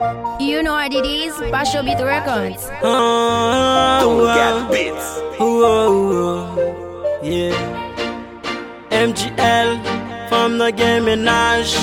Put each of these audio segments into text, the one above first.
You know what it is? Basho Beat Records. Get bits. Yeah. MGL from the game ménage.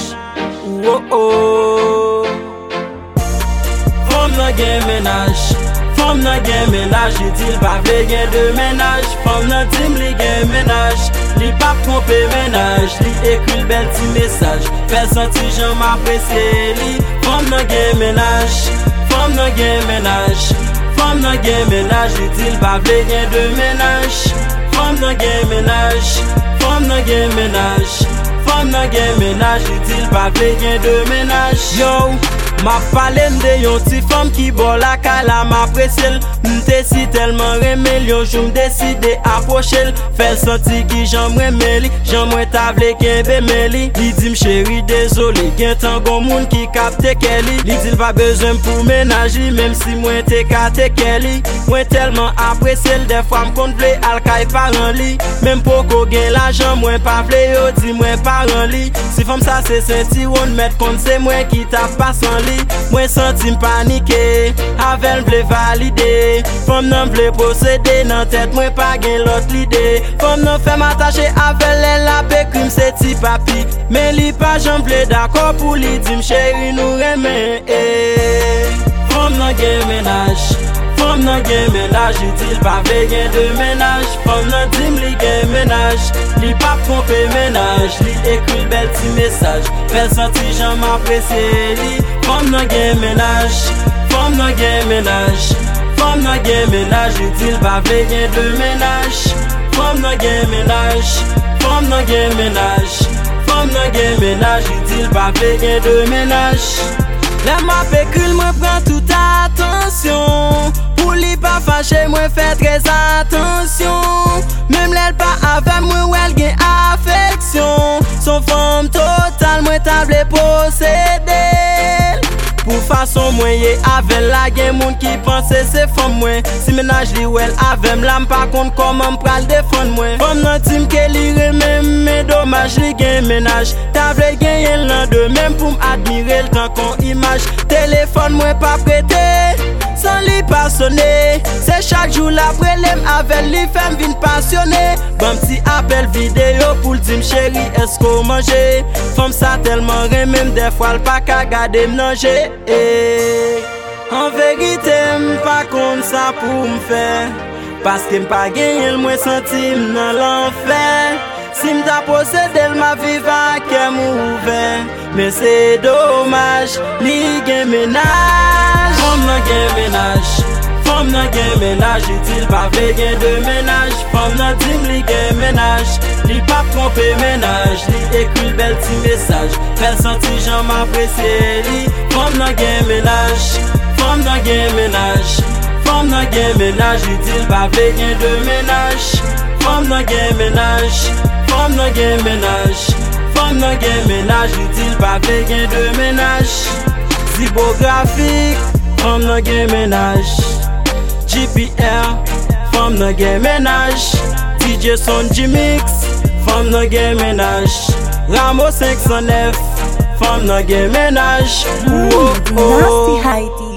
From the game ménage. From the game ménage, dit pas veiller de ménage. From the team li game ménage. Li pas tromper ménage. Li écrit bel petit message. Fait sentir j'en m'apprécie li. From the game ménage. From the game ménage. From the game ménage, dit pas veiller de ménage. From the game ménage. From the game ménage. From the game ménage, dit pas veiller de ménage. Yo. Ma pale de yon ti femme qui bon la kala m'apprécie. M'te si tellement remel yon jou m'deside approcher. Fait senti ki j'aimerais meli, j'aimerais table kembe meli. Li dit m'chéri désolé, gen tan gon moun ki capte Kelly. Li dit pas besoin pour ménager même si moi te kate Kelly. Moi tellement apprécié des fois m'konn vle al kay parent li. Même poko gen l'argent moi pas vle yo di moi parent li. Si femme ça c'est senti on met compte c'est moi qui t'a pas sans li. Moi senti m'paniquer, avec vle valider. Femme nan vle posséder, nan tête moi pas gen l'autre l'idée. Femme nan fait m'attacher avec elle la pécrim c'est ti papi. Mais li pas j'en vle d'accord pour li di m'chéri nous remen. Femme nan gen ménage. Femme nan gen ménage, dit pas veiller de ménage. Femme nan dim li gen ménage. Li pas tromper ménage. Li écrit bel petit message. Fait sentir j'en m'apprécie li. Femme nan gen ménage. Femme nan gen ménage. Femme nan gen ménage, dit pas veiller de ménage. Femme nan gen ménage. Femme nan gen ménage. Femme nan gen ménage, dit pas veiller de ménage. Les ma pécule me prend toute attention. Pour li pas fâché, moi fais très attention. Même l'elle pas avec moi ou elle gen affection. Son femme totale, moi table posséder. Pour façon moi yé avec la gen moun qui pense c'est femme moi. Si ménage li ou elle avec m'la m'pas compte comment m'pral défendre moi. Femme nan tim ke li remem mais dommage li gen ménage. Table gen yen l'an de même pour m'admirer le temps qu'on image. Téléphone moi pas prêté. Sans li pas sonner, c'est chaque jour la prélève avec li femme vin passionné. Bon petit appel vidéo pour le dire chéri est-ce qu'on mange. Femme ça tellement même des fois le pas qu'à garder m'nanger. En vérité m'pas comme ça pour m'faire. Parce que m'pas gagné le moins sentime dans l'enfer. Si m'ta possédé ma vie va qu'elle m'ouvert. Mais c'est dommage, li gen ménage. Femme nan gen ménage. Femme nan gen ménage, dit pas veiller de ménage. Femme nan dim li gen ménage. Li pas tromper ménage. Li écrit bel petit message. Fait sentir j'en m'apprécie li. Femme nan gen ménage. Femme nan gen ménage. Femme nan gen ménage, dit pas veiller de ménage. Femme nan gen ménage. Femme nan gen ménage. Femme nan gen ménage, dit pas veiller de ménage. Zibographique, femme nan gen ménage. GPR, femme nan gen ménage. DJ Son G-Mix, femme nan gen ménage. Ramo 509, femme nan gen ménage. Nasty Heidi.